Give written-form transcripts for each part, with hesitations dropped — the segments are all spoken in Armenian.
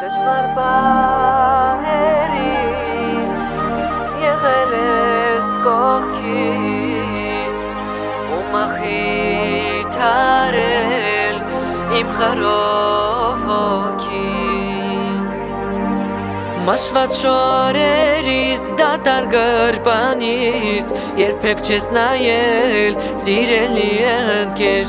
Դժվար բաների եղել ես կողքիս ու մխիթարել իմ խռով հոգին Մաշված շորերիս դատար գրպանիս երբեք չես նայել սիրելի ընկեր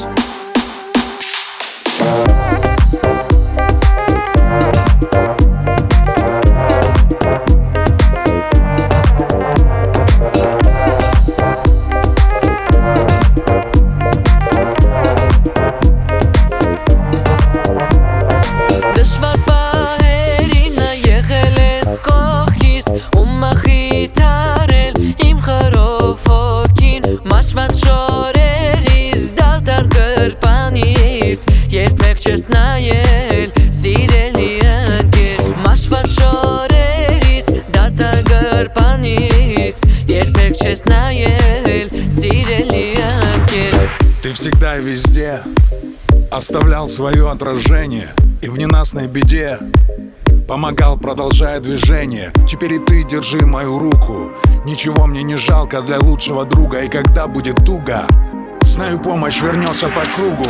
Երբեք չես նայել սիրելի ընկեր Մաշված շորերիս դատար գրպանիս երբեք չես նայել սիրելի ընկեր Ты всегда и везде оставлял свое отражение И в ненастной беде помогал, продолжая движение Теперь и ты держи мою руку Ничего мне не жалко для лучшего друга И когда будет туго Знаю, помощь вернется по кругу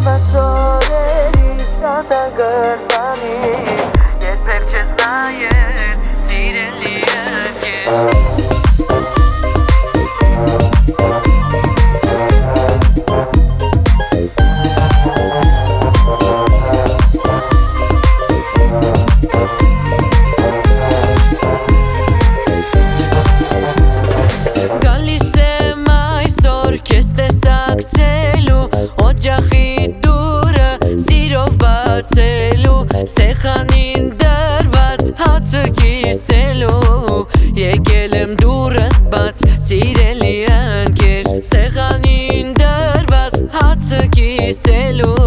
Օջախի դուրը սիրով բացելու Սեղանին դրված հացը կիսելու Եկել եմ դուրըդ բաց սիրելի ընկեր Սեղանին դրված հացը կիսելու